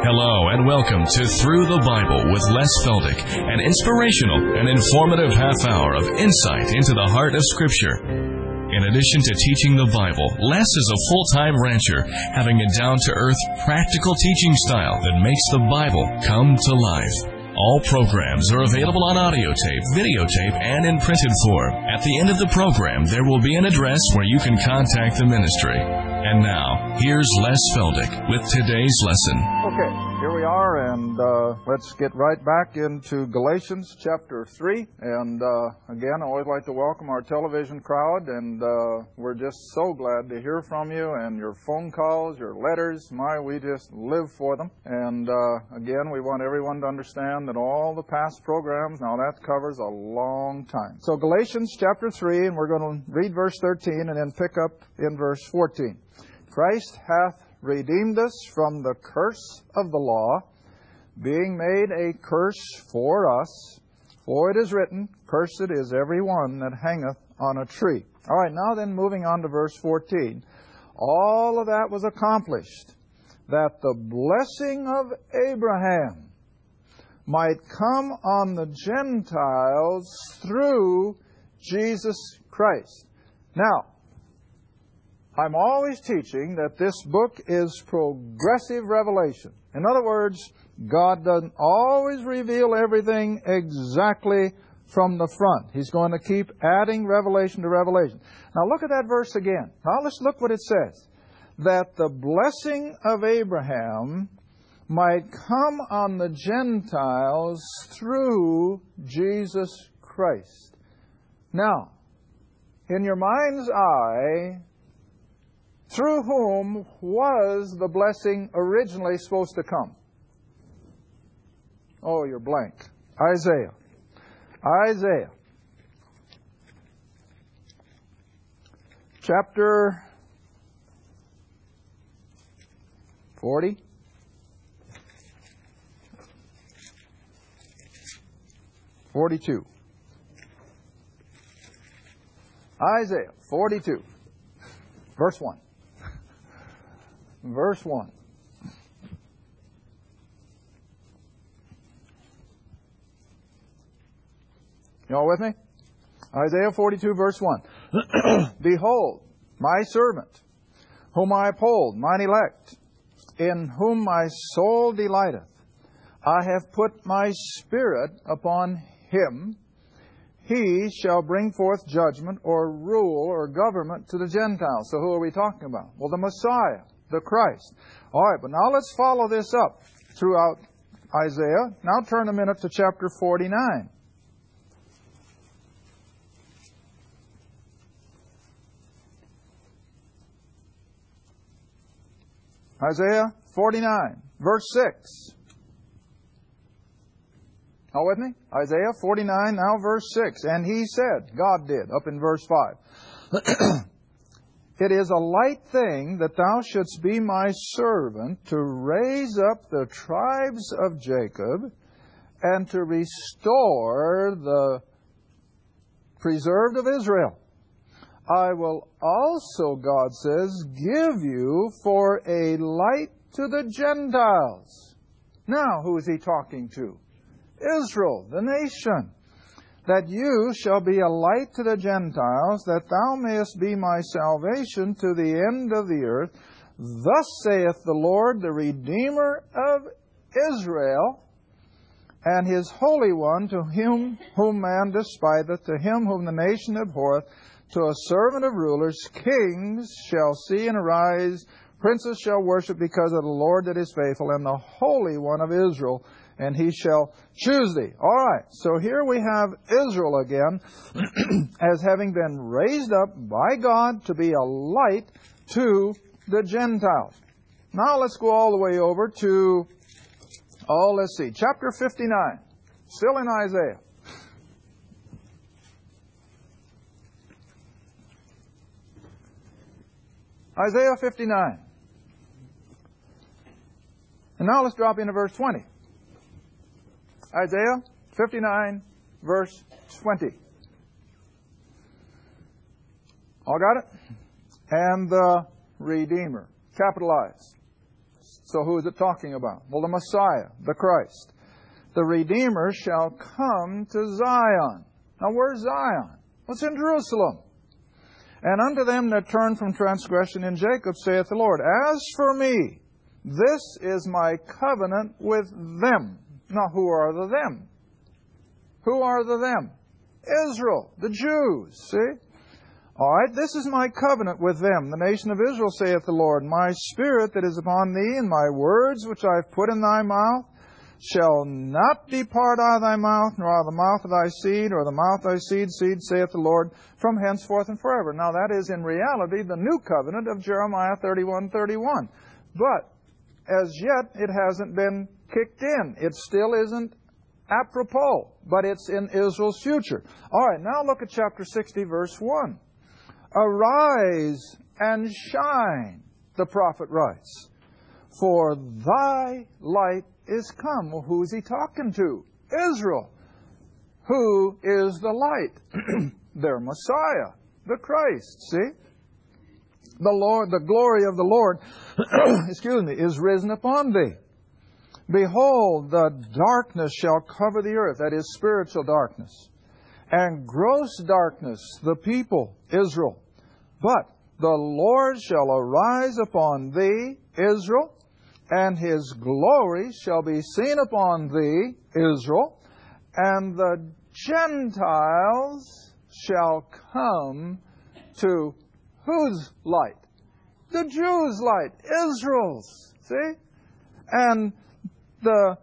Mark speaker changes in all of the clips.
Speaker 1: Hello and welcome to Through the Bible with Les Feldick, an inspirational and informative half hour of insight into the heart of Scripture. In addition to teaching the Bible, Les is a full-time rancher, having a down-to-earth, practical teaching style that makes the Bible come to life. All programs are available on audio tape, videotape, and in printed form. At the end of the program, there will be an address where you can contact the ministry. And now, here's Les Feldick with today's lesson.
Speaker 2: Okay, here we are, and let's get right back into Galatians chapter 3. And again, I always like to welcome our television crowd, and we're just so glad to hear from you and your phone calls, your letters. We just live for them. And again, we want everyone to understand that all the past programs, now that covers a long time. So Galatians chapter 3, and we're going to read verse 13 and then pick up in verse 14. Christ hath redeemed us from the curse of the law, being made a curse for us. For it is written, Cursed is every one that hangeth on a tree. All right, now then moving on to verse 14. All of that was accomplished, that the blessing of Abraham might come on the Gentiles through Jesus Christ. Now, I'm always teaching that this book is progressive revelation. In other words, God doesn't always reveal everything exactly from the front. He's going to keep adding revelation to revelation. Now look at that verse again. Now let's look what it says. That the blessing of Abraham might come on the Gentiles through Jesus Christ. Now, in your mind's eye, through whom was the blessing originally supposed to come? Oh, you're blank. Isaiah. Isaiah. Chapter 40. Isaiah 42. Verse 1. Verse 1. You all with me? Isaiah 42, verse 1. Behold, my servant, whom I uphold, mine elect, in whom my soul delighteth. I have put my spirit upon him. He shall bring forth judgment or rule or government to the Gentiles. So who are we talking about? Well, the Messiah, the Christ. All right, but now let's follow this up throughout Isaiah. Now turn a minute to chapter 49. Isaiah 49, verse 6. All with me? Isaiah 49, now verse 6. And he said, God did, up in verse 5. It is a light thing that thou shouldst be my servant to raise up the tribes of Jacob and to restore the preserved of Israel. I will also, God says, give you for a light to the Gentiles. Now, who is he talking to? Israel, the nation. That you shall be a light to the Gentiles, that thou mayest be my salvation to the end of the earth. Thus saith the Lord, the Redeemer of Israel, and his Holy One, to him whom man despiseth, to him whom the nation abhorreth, to a servant of rulers. Kings shall see and arise, princes shall worship because of the Lord that is faithful, and the Holy One of Israel, and he shall choose thee. All right, so here we have Israel again as having been raised up by God to be a light to the Gentiles. Now let's go all the way over to, let's see, chapter 59, still in Isaiah. Isaiah 59. And now let's drop into verse 20. Isaiah 59, verse 20. All got it? And the Redeemer. Capitalized. So who is it talking about? Well, the Messiah, the Christ. The Redeemer shall come to Zion. Now, where's Zion? Well, it's in Jerusalem. And unto them that turn from transgression in Jacob, saith the Lord, as for me, this is my covenant with them. Now, who are the them? Who are the them? Israel, the Jews, see? All right, this is my covenant with them, the nation of Israel, saith the Lord. My spirit that is upon thee, and my words which I have put in thy mouth, shall not depart out of thy mouth, nor out of the mouth of thy seed, or the mouth of thy seed, saith the Lord, from henceforth and forever. Now that is in reality the new covenant of Jeremiah 31:31. But as yet it hasn't been kicked in. It still isn't apropos, but it's in Israel's future. All right, now look at chapter 60, verse 1. Arise and shine, the prophet writes, for thy light is come. Well, who is he talking to? Israel. Who is the light? Their Messiah, the Christ. See? The Lord, the glory of the Lord, is risen upon thee. Behold, the darkness shall cover the earth. That is spiritual darkness. And gross darkness, the people, Israel. But the Lord shall arise upon thee, Israel, and His glory shall be seen upon thee, Israel, and the Gentiles shall come to whose light? The Jews' light, Israel's. See? And the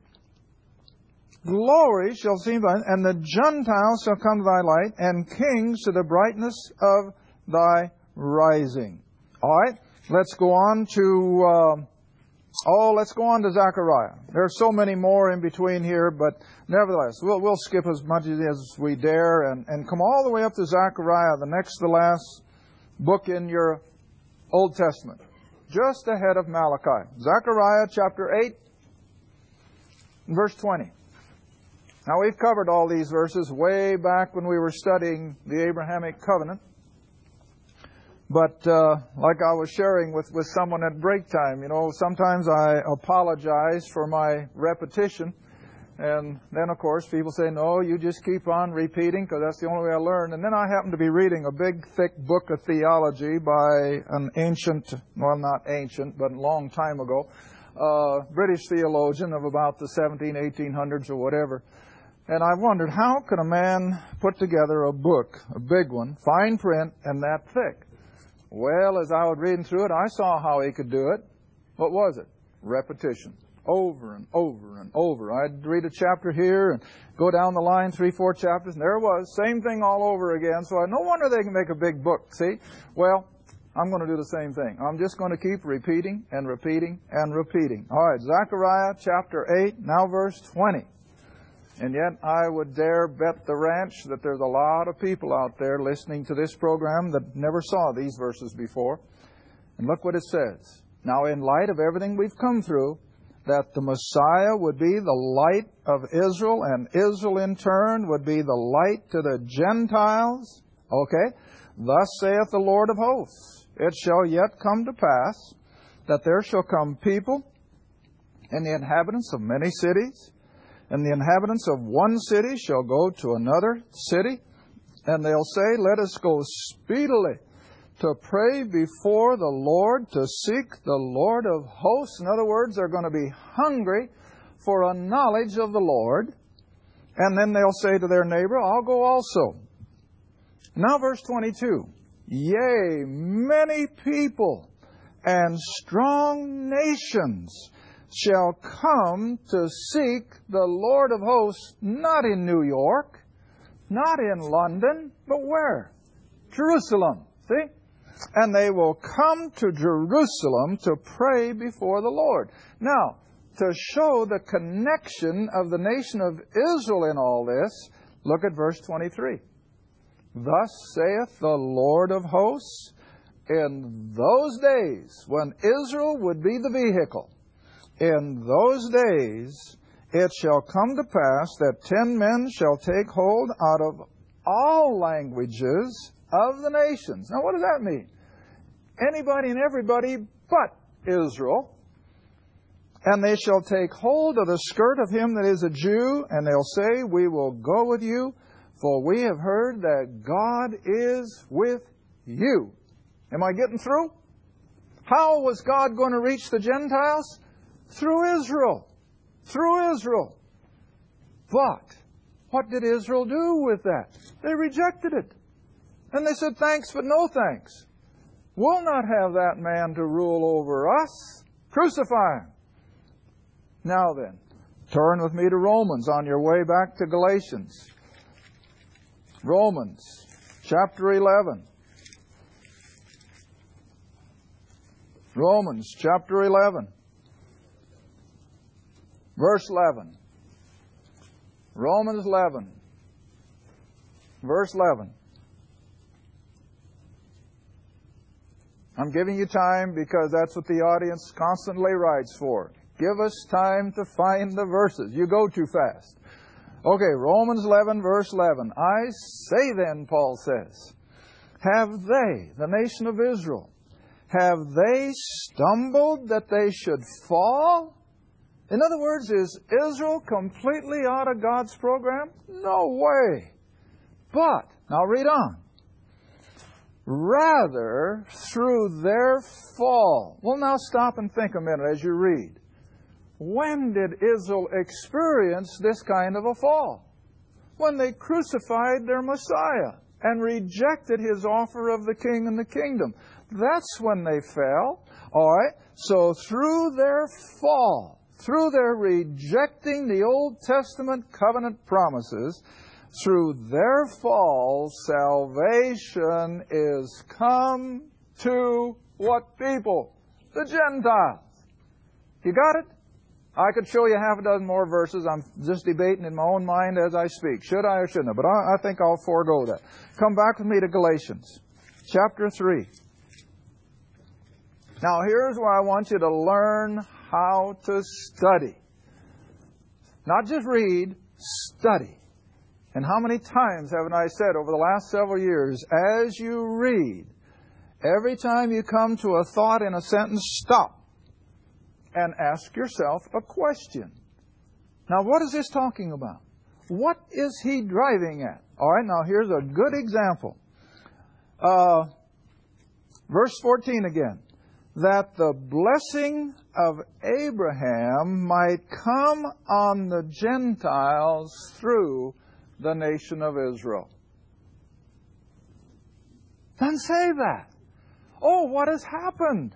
Speaker 2: glory shall see thee, and the Gentiles shall come to thy light, and kings to the brightness of thy rising. All right, let's go on to Zechariah. There are so many more in between here, but nevertheless, we'll skip as much as we dare and come all the way up to Zechariah, the next to last book in your Old Testament, just ahead of Malachi. Zechariah chapter 8, verse 20. Now, we've covered all these verses way back when we were studying the Abrahamic covenant. But like I was sharing with someone at break time, sometimes I apologize for my repetition. And then, of course, people say, no, you just keep on repeating because that's the only way I learn. And then I happen to be reading a big, thick book of theology by an ancient, well, not ancient, but a long time ago, British theologian of about the 1800s or whatever. And I wondered, how could a man put together a book, a big one, fine print, and that thick? Well, as I was reading through it, I saw how he could do it. What was it? Repetition. Over and over and over. I'd read a chapter here and go down the line 3-4 chapters, and there it was. Same thing all over again. So no wonder they can make a big book, see? Well, I'm going to do the same thing. I'm just going to keep repeating and repeating and repeating. All right, Zechariah chapter 8, now verse 20. And yet I would dare bet the ranch that there's a lot of people out there listening to this program that never saw these verses before. And look what it says. Now, in light of everything we've come through, that the Messiah would be the light of Israel, and Israel in turn would be the light to the Gentiles. Okay? Thus saith the Lord of hosts, it shall yet come to pass that there shall come people and the inhabitants of many cities, and the inhabitants of one city shall go to another city, and they'll say, let us go speedily to pray before the Lord, to seek the Lord of hosts. In other words, they're going to be hungry for a knowledge of the Lord. And then they'll say to their neighbor, I'll go also. Now verse 22. Yea, many people and strong nations shall come to seek the Lord of hosts, not in New York, not in London, but where? Jerusalem. See? And they will come to Jerusalem to pray before the Lord. Now, to show the connection of the nation of Israel in all this, look at verse 23. Thus saith the Lord of hosts, in those days when Israel would be the vehicle, in those days it shall come to pass that 10 men shall take hold out of all languages of the nations. Now what does that mean? Anybody and everybody but Israel. And they shall take hold of the skirt of him that is a Jew, and they'll say, we will go with you, for we have heard that God is with you. Am I getting through? How was God going to reach the Gentiles? Through Israel. Through Israel. But what did Israel do with that? They rejected it. And they said, thanks, but no thanks. We'll not have that man to rule over us. Crucify him. Now then, turn with me to Romans on your way back to Galatians. Romans chapter 11. Romans chapter 11. Verse 11. Romans 11. Verse 11. I'm giving you time because that's what the audience constantly writes for. Give us time to find the verses. You go too fast. Okay, Romans 11, verse 11. I say then, Paul says, have they, the nation of Israel, have they stumbled that they should fall? In other words, is Israel completely out of God's program? No way. But, now read on. Rather, through their fall. Well, now stop and think a minute as you read. When did Israel experience this kind of a fall? When they crucified their Messiah and rejected His offer of the King and the kingdom. That's when they fell. All right? So through their fall, through their rejecting the Old Testament covenant promises, through their fall, salvation is come to what people? The Gentiles. You got it? I could show you half a dozen more verses. I'm just debating in my own mind as I speak. Should I or shouldn't I? But I think I'll forego that. Come back with me to Galatians, chapter 3. Now here's where I want you to learn how to study. Not just read, study. And how many times haven't I said over the last several years, as you read, every time you come to a thought in a sentence, stop and ask yourself a question. Now, what is this talking about? What is he driving at? All right, now here's a good example. Verse 14 again. That the blessing of Abraham might come on the Gentiles through the nation of Israel. Doesn't say that. Oh, what has happened?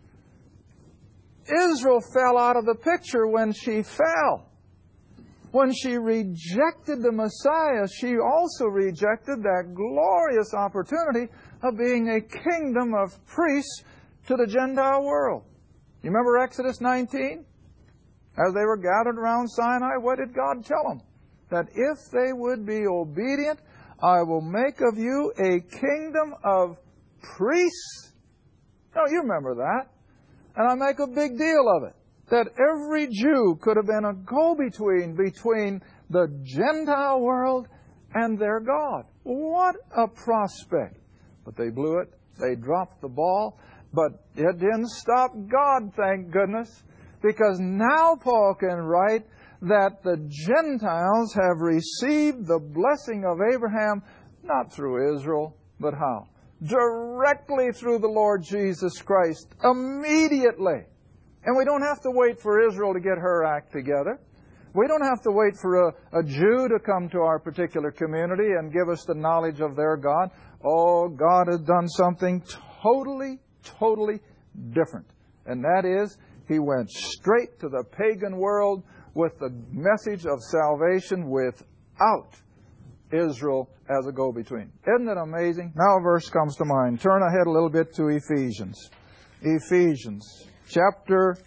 Speaker 2: Israel fell out of the picture when she fell. When she rejected the Messiah, she also rejected that glorious opportunity of being a kingdom of priests to the Gentile world. You remember Exodus 19? As they were gathered around Sinai, what did God tell them? That if they would be obedient, I will make of you a kingdom of priests. No, you remember that. And I make a big deal of it. That every Jew could have been a go-between between the Gentile world and their God. What a prospect. But they blew it. They dropped the ball. But it didn't stop God, thank goodness. Because now Paul can write that the Gentiles have received the blessing of Abraham, not through Israel, but how? Directly through the Lord Jesus Christ, immediately. And we don't have to wait for Israel to get her act together. We don't have to wait for a Jew to come to our particular community and give us the knowledge of their God. Oh, God has done something totally different. And that is, He went straight to the pagan world with the message of salvation without Israel as a go-between. Isn't it amazing? Now a verse comes to mind. Turn ahead a little bit to Ephesians. Ephesians, chapter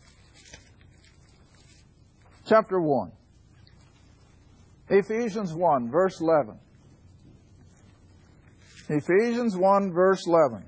Speaker 2: 1. Ephesians 1, verse 11. Ephesians 1, verse 11.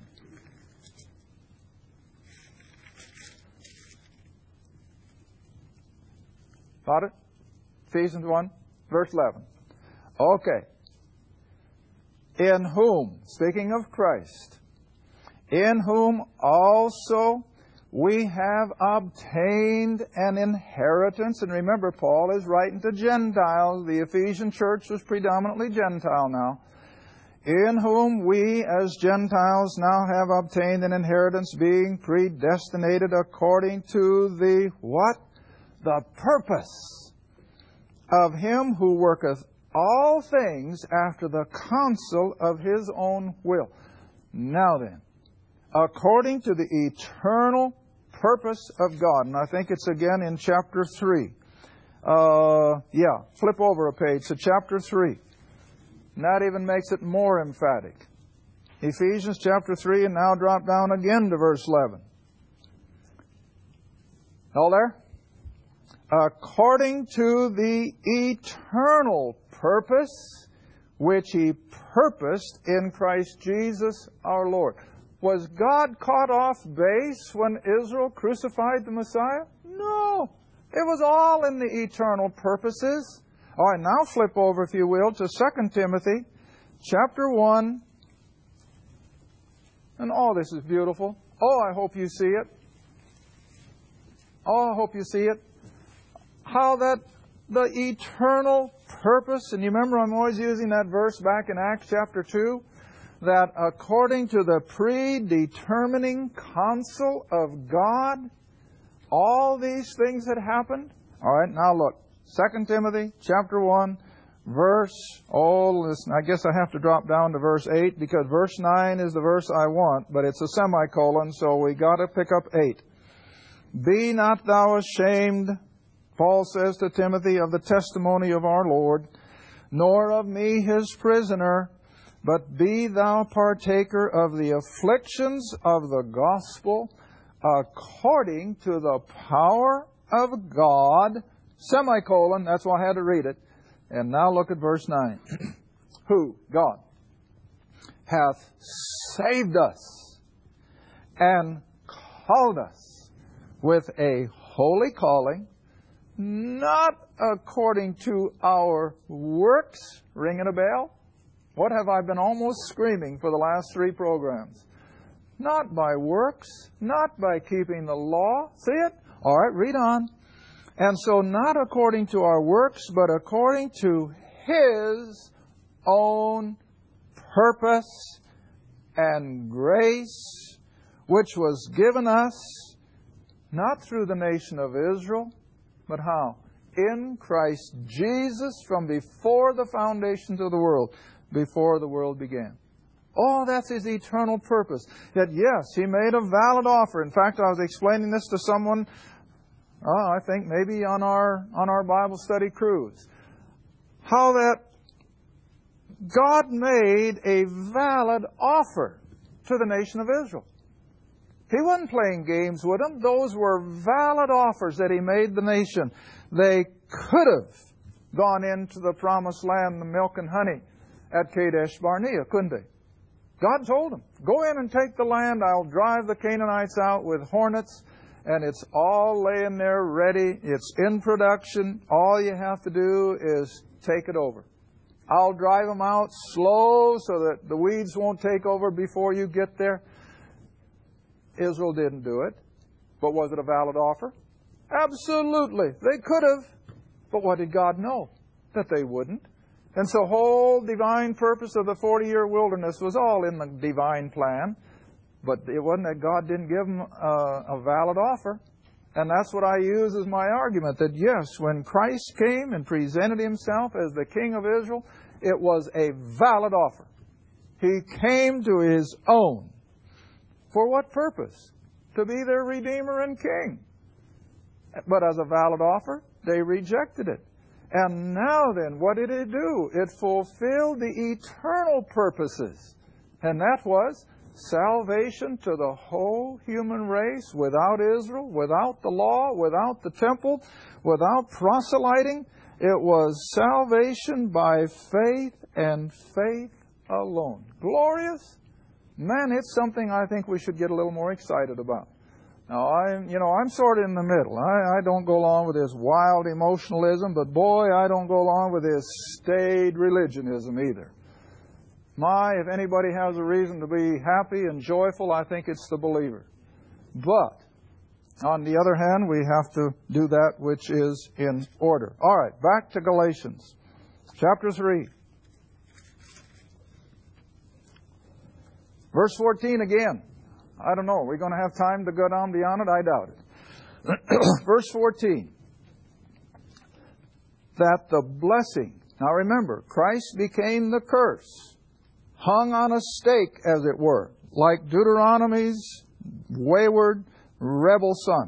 Speaker 2: Got it? Ephesians 1, verse 11. Okay. In whom, speaking of Christ, in whom also we have obtained an inheritance. And remember, Paul is writing to Gentiles. The Ephesian church was predominantly Gentile now. In whom we as Gentiles now have obtained an inheritance, being predestinated according to the what? The purpose of Him who worketh all things after the counsel of His own will. Now then, according to the eternal purpose of God. And I think it's again in chapter 3. Flip over a page to chapter 3. And that even makes it more emphatic. Ephesians chapter 3, and now drop down again to verse 11. All there? According to the eternal purpose which He purposed in Christ Jesus our Lord. Was God caught off base when Israel crucified the Messiah? No. It was all in the eternal purposes. All right, now flip over, if you will, to 2 Timothy chapter 1. And this is beautiful. I hope you see it. I hope you see it. How that the eternal purpose, and you remember I'm always using that verse back in Acts chapter 2, that according to the predetermining counsel of God, all these things had happened. All right, now look. 2 Timothy chapter 1, listen, I guess I have to drop down to verse 8 because verse 9 is the verse I want, but it's a semicolon, so we got to pick up 8. Be not thou ashamed, Paul says to Timothy, of the testimony of our Lord, nor of me his prisoner, but be thou partaker of the afflictions of the gospel according to the power of God, semicolon, that's why I had to read it. And now look at verse 9. Who, God, hath saved us and called us with a holy calling, not according to our works. Ringing a bell? What have I been almost screaming for the last 3 programs? Not by works, not by keeping the law. See it? All right, read on. And so not according to our works, but according to His own purpose and grace, which was given us, not through the nation of Israel, but how? In Christ Jesus from before the foundations of the world, before the world began. That's His eternal purpose. That yes, He made a valid offer. In fact, I was explaining this to someone, I think maybe on our Bible study cruise. How that God made a valid offer to the nation of Israel. He wasn't playing games with them. Those were valid offers that He made the nation. They could have gone into the promised land, the milk and honey, at Kadesh Barnea, couldn't they? God told them, go in and take the land. I'll drive the Canaanites out with hornets. And it's all laying there ready. It's in production. All you have to do is take it over. I'll drive them out slow so that the weeds won't take over before you get there. Israel didn't do it. But was it a valid offer? Absolutely. They could have. But what did God know? That they wouldn't. And so the whole divine purpose of the 40-year wilderness was all in the divine plan. But it wasn't that God didn't give them a valid offer. And that's what I use as my argument, that yes, when Christ came and presented Himself as the King of Israel, it was a valid offer. He came to His own. For what purpose? To be their Redeemer and King. But as a valid offer, they rejected it. And now then, what did it do? It fulfilled the eternal purposes. And that was salvation to the whole human race, without Israel, without the law, without the temple, without proselyting. It was salvation by faith and faith alone. Glorious? Man, it's something I think we should get a little more excited about. Now, I'm sort of in the middle. I don't go along with this wild emotionalism, but boy, I don't go along with this staid religionism either. If anybody has a reason to be happy and joyful, I think it's the believer. But On the other hand, we have to do that which is in order. All right, back to Galatians, chapter 3. Verse 14 again. I don't know. Are we going to have time to go down beyond it? I doubt it. Verse 14. That the blessing. Now remember, Christ became the curse. Hung on a stake, as it were. Like Deuteronomy's wayward, rebel son.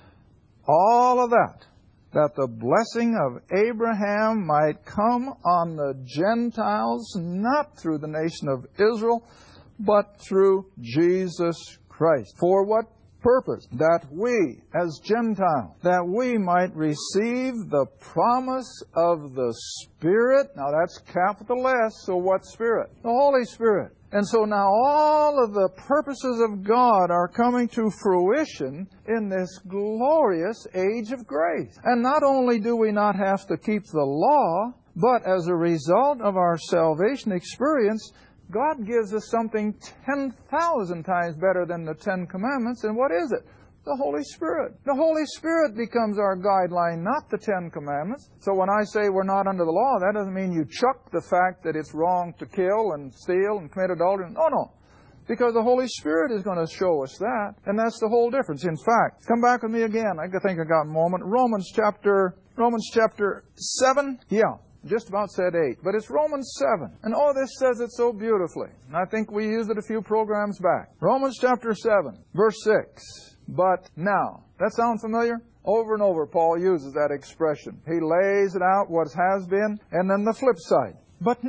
Speaker 2: All of that. That the blessing of Abraham might come on the Gentiles, not through the nation of Israel, but through Jesus Christ. For what purpose? That we, as Gentiles, that we might receive the promise of the Spirit. Now that's capital S, so what Spirit? The Holy Spirit. And so now all of the purposes of God are coming to fruition in this glorious age of grace. And not only do we not have to keep the law, but as a result of our salvation experience, God gives us something 10,000 times better than the 10 Commandments. And what is it? The Holy Spirit. The Holy Spirit becomes our guideline, not the 10 Commandments. So when I say we're not under the law, that doesn't mean you chuck the fact that it's wrong to kill and steal and commit adultery. No. Because the Holy Spirit is going to show us that. And that's the whole difference. In fact, come back with me again. I think I got a moment. Romans chapter 7. Yeah. Just about said 8, but it's Romans 7. And this says it so beautifully. And I think we used it a few programs back. Romans chapter 7, verse 6. But now. That sound familiar? Over and over, Paul uses that expression. He lays it out, what has been, and then the flip side. But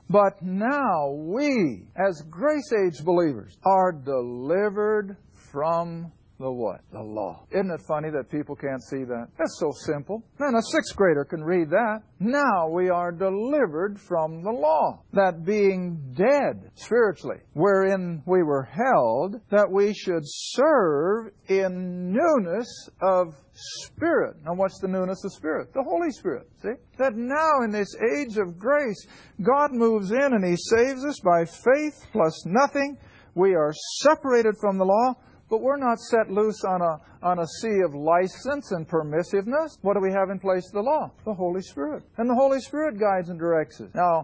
Speaker 2: now we, as grace age believers, are delivered from the what? The law. Isn't it funny that people can't see that? That's so simple. Man, a sixth grader can read that. Now we are delivered from the law. That being dead spiritually, wherein we were held, that we should serve in newness of Spirit. Now what's the newness of Spirit? The Holy Spirit. See? That now in this age of grace, God moves in and He saves us by faith plus nothing. We are separated from the law. But we're not set loose on a sea of license and permissiveness. What do we have in place of the law? The Holy Spirit. And the Holy Spirit guides and directs us. Now,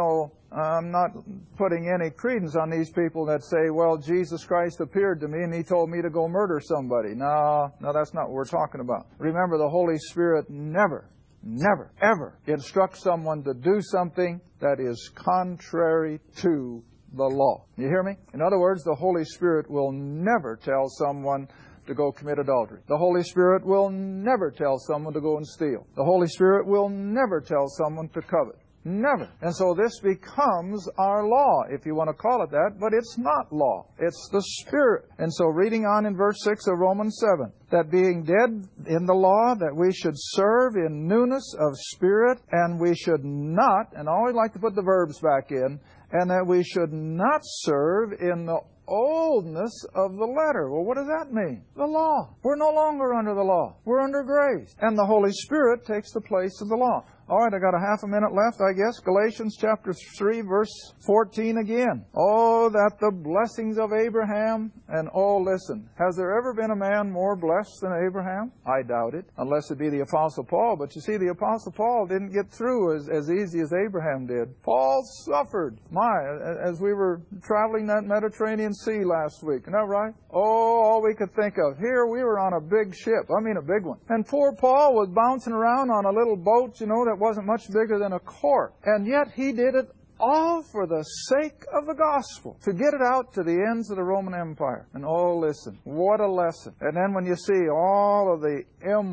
Speaker 2: I'm not putting any credence on these people that say, well, Jesus Christ appeared to me and He told me to go murder somebody. No, that's not what we're talking about. Remember, the Holy Spirit never, ever instructs someone to do something that is contrary to the law. You hear me? In other words, the Holy Spirit will never tell someone to go commit adultery. The Holy Spirit will never tell someone to go and steal. The Holy Spirit will never tell someone to covet. Never. And so this becomes our law, if you want to call it that, but it's not law. It's the Spirit. And so reading on in verse 6 of Romans 7, that being dead in the law, that we should serve in newness of Spirit, and we should not, and I always like to put the verbs back in, and that we should not serve in the oldness of the letter. Well, what does that mean? The law. We're no longer under the law. We're under grace. And the Holy Spirit takes the place of the law. All right, I got a half a minute left, I guess. Galatians chapter 3, verse 14 again. Oh, that the blessings of Abraham, and listen, has there ever been a man more blessed than Abraham? I doubt it, unless it be the Apostle Paul. But you see, the Apostle Paul didn't get through as easy as Abraham did. Paul suffered. As we were traveling that Mediterranean Sea last week. Isn't that right? All we could think of. Here we were on a big ship. I mean a big one. And poor Paul was bouncing around on a little boat, that wasn't much bigger than a cork. And yet he did it all for the sake of the gospel, to get it out to the ends of the Roman Empire. And listen, what a lesson. And then when you see all of the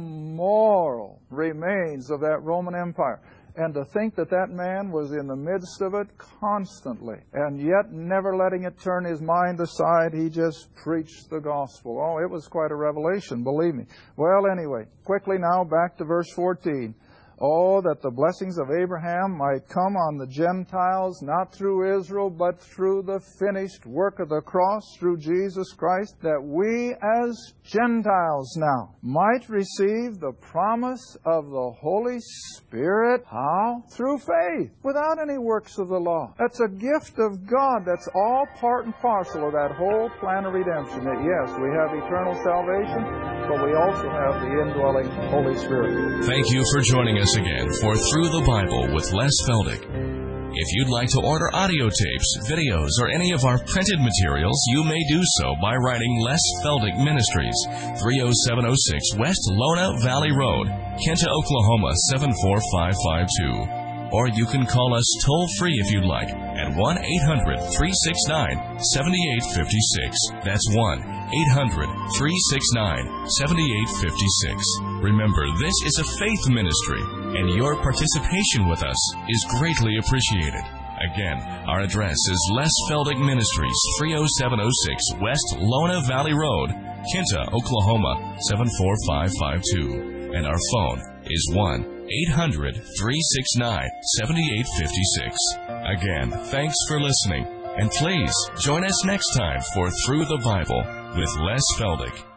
Speaker 2: immoral remains of that Roman Empire, and to think that man was in the midst of it constantly, and yet never letting it turn his mind aside, he just preached the gospel. It was quite a revelation, believe me. Well, anyway, quickly now back to verse 14. Oh, that the blessings of Abraham might come on the Gentiles, not through Israel, but through the finished work of the cross, through Jesus Christ, that we as Gentiles now might receive the promise of the Holy Spirit. How? Through faith, without any works of the law. That's a gift of God. That's all part and parcel of that whole plan of redemption. That yes, we have eternal salvation, but we also have the indwelling Holy Spirit.
Speaker 1: Thank you for joining us again for Through the Bible with Les Feldick. If you'd like to order audio tapes, videos, or any of our printed materials, you may do so by writing Les Feldick Ministries, 30706 West Lona Valley Road, Kinta, Oklahoma 74552. Or you can call us toll-free if you'd like at 1-800-369-7856. That's 1-800-369-7856. Remember, this is a faith ministry, and your participation with us is greatly appreciated. Again, our address is Les Feldick Ministries, 30706 West Lona Valley Road, Kinta, Oklahoma 74552. And our phone is 1-800-369-7856. Again, thanks for listening, and please join us next time for Through the Bible with Les Feldick.